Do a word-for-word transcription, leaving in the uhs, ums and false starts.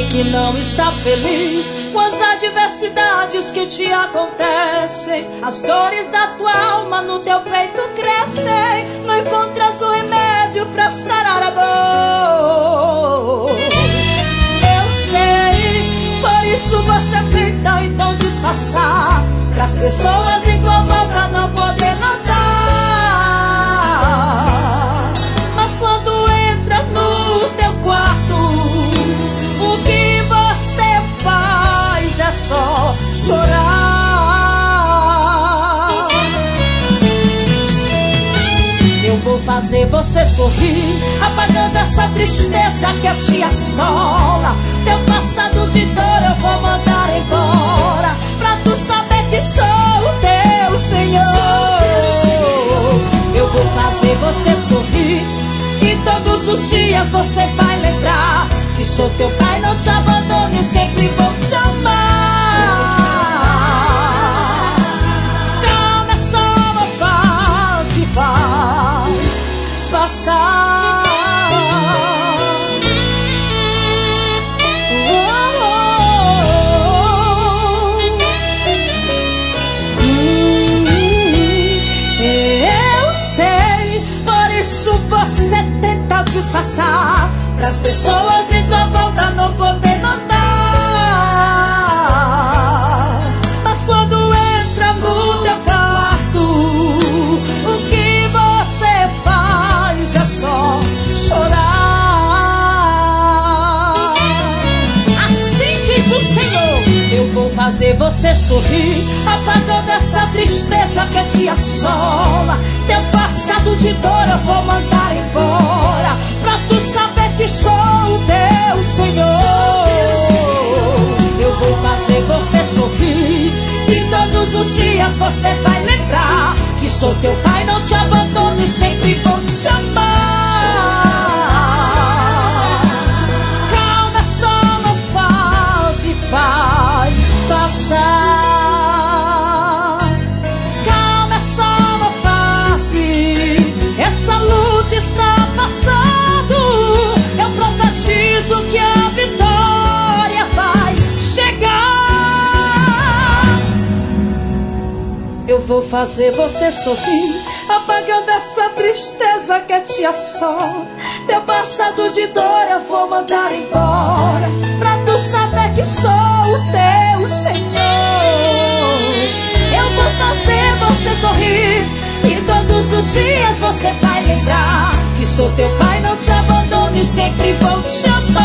que não está feliz com as adversidades que te acontecem. As dores da tua alma no teu peito crescem. Não encontras o remédio pra sarar a dor. Eu sei, por isso você tenta então disfarçar, pras pessoas em tua volta não poder notar. Mas quando entra no teu quarto, o que você faz é só chorar. Eu vou fazer você sorrir, apagando essa tristeza que te assola. Teu passado de dor eu vou mandar embora, pra tu saber que sou o teu Senhor. Eu vou fazer você sorrir, e todos os dias você vai lembrar que sou teu pai, não te abandono e sempre vou te amar. Calma, é só uma fase, vai passar. Você tenta disfarçar, pras pessoas em tua volta não poder notar. Mas quando entra no teu quarto, o que você faz é só chorar. Assim diz o Senhor: eu vou fazer você sorrir, apagando essa tristeza que te assola. Teu passado de dor eu vou mandar embora, pra tu saber que sou o teu Senhor. Eu vou fazer você sorrir, e todos os dias você vai lembrar que sou teu pai, não te abandono e sempre vou te amar. Calma, é só uma fase, vai passar. Essa luta está passando. Eu profetizo que a vitória vai chegar. Eu vou fazer você sorrir, apagando essa tristeza que te assola. Teu passado de dor eu vou mandar embora, pra tu saber que sou o teu Senhor. Eu vou fazer você sorrir, e todos os dias você vai lembrar que sou teu pai, não te abandono e sempre vou te amar.